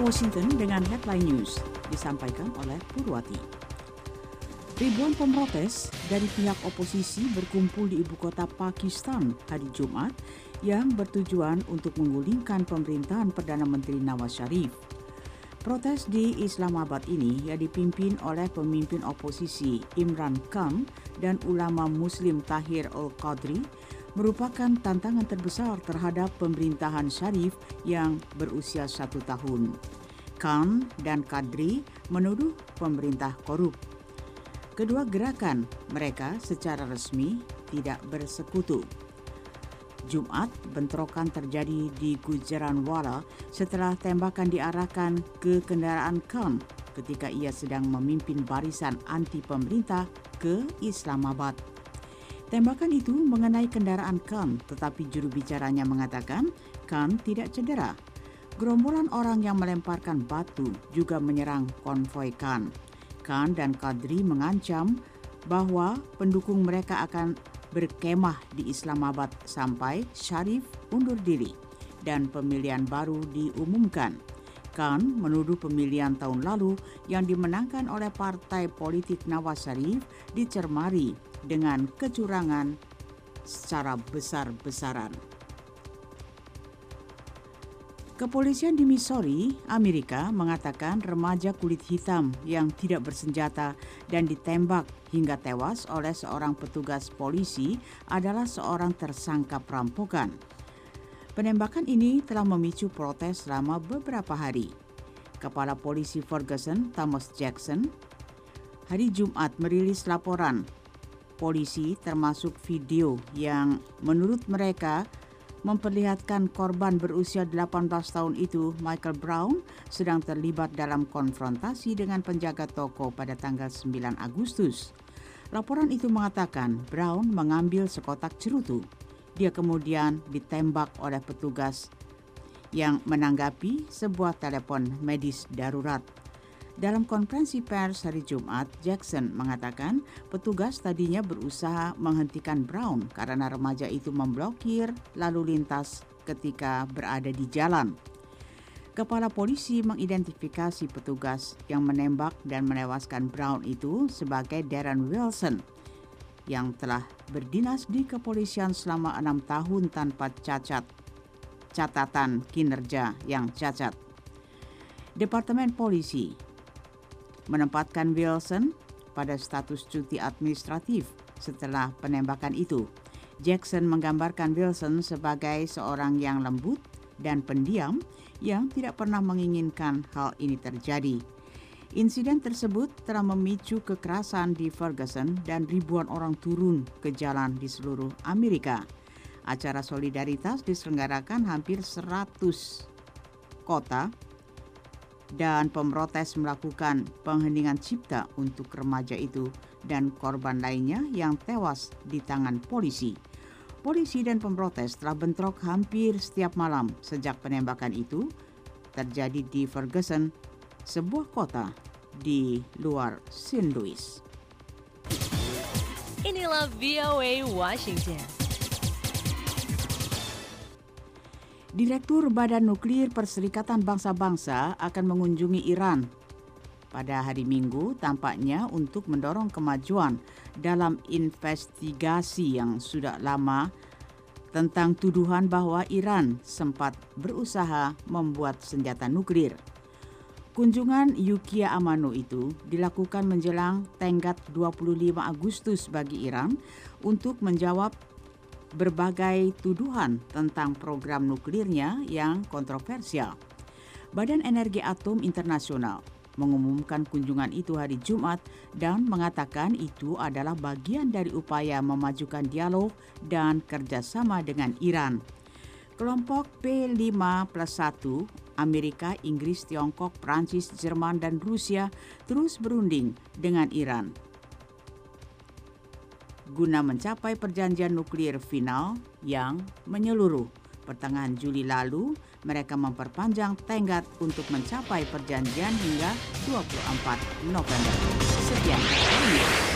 Washington dengan Headline News, disampaikan oleh Purwati. Ribuan pemrotes dari pihak oposisi berkumpul di ibu kota Pakistan hari Jumat yang bertujuan untuk menggulingkan pemerintahan Perdana Menteri Nawaz Sharif. Protes di Islamabad ini yang dipimpin oleh pemimpin oposisi Imran Khan dan ulama Muslim Tahir Al-Qadri merupakan tantangan terbesar terhadap pemerintahan Sharif yang berusia 1 tahun. Khan dan Qadri menuduh pemerintah korup. Kedua gerakan mereka secara resmi tidak bersekutu. Jumat, bentrokan terjadi di Gujranwala setelah tembakan diarahkan ke kendaraan Khan ketika ia sedang memimpin barisan anti pemerintah ke Islamabad. Tembakan itu mengenai kendaraan Khan, tetapi juru bicaranya mengatakan Khan tidak cedera. Gerombolan orang yang melemparkan batu juga menyerang konvoi Khan. Khan dan Qadri mengancam bahwa pendukung mereka akan berkemah di Islamabad sampai Sharif undur diri dan pemilihan baru diumumkan. Khan menuduh pemilihan tahun lalu yang dimenangkan oleh partai politik Nawaz Sharif dicermari dengan kecurangan secara besar-besaran. Kepolisian di Missouri, Amerika mengatakan remaja kulit hitam yang tidak bersenjata dan ditembak hingga tewas oleh seorang petugas polisi adalah seorang tersangka perampokan. Penembakan ini telah memicu protes selama beberapa hari. Kepala Polisi Ferguson, Thomas Jackson, hari Jumat merilis laporan polisi termasuk video yang menurut mereka memperlihatkan korban berusia 18 tahun itu, Michael Brown, sedang terlibat dalam konfrontasi dengan penjaga toko pada tanggal 9 Agustus. Laporan itu mengatakan Brown mengambil sekotak cerutu. Dia kemudian ditembak oleh petugas yang menanggapi sebuah telepon medis darurat. Dalam konferensi pers hari Jumat, Jackson mengatakan petugas tadinya berusaha menghentikan Brown karena remaja itu memblokir lalu lintas ketika berada di jalan. Kepala polisi mengidentifikasi petugas yang menembak dan menewaskan Brown itu sebagai Darren Wilson yang telah berdinas di kepolisian selama 6 tahun tanpa catatan kinerja yang cacat. Departemen Polisi menempatkan Wilson pada status cuti administratif setelah penembakan itu. Jackson menggambarkan Wilson sebagai seorang yang lembut dan pendiam yang tidak pernah menginginkan hal ini terjadi. Insiden tersebut telah memicu kekerasan di Ferguson dan ribuan orang turun ke jalan di seluruh Amerika. Acara solidaritas diselenggarakan hampir 100 kota dan pemrotes melakukan pengheningan cipta untuk remaja itu dan korban lainnya yang tewas di tangan polisi. Polisi dan pemrotes telah bentrok hampir setiap malam sejak penembakan itu terjadi di Ferguson, sebuah kota di luar St. Louis. Inilah VOA Washington. Direktur Badan Nuklir Perserikatan Bangsa-Bangsa akan mengunjungi Iran pada hari Minggu tampaknya untuk mendorong kemajuan dalam investigasi yang sudah lama tentang tuduhan bahwa Iran sempat berusaha membuat senjata nuklir. Kunjungan Yukiya Amano itu dilakukan menjelang tenggat 25 Agustus bagi Iran untuk menjawab berbagai tuduhan tentang program nuklirnya yang kontroversial. Badan Energi Atom Internasional mengumumkan kunjungan itu hari Jumat dan mengatakan itu adalah bagian dari upaya memajukan dialog dan kerjasama dengan Iran. Kelompok P5+1, Amerika, Inggris, Tiongkok, Prancis, Jerman, dan Rusia terus berunding dengan Iran guna mencapai perjanjian nuklir final yang menyeluruh. Pertengahan Juli lalu, mereka memperpanjang tenggat untuk mencapai perjanjian hingga 24 November. Sekian.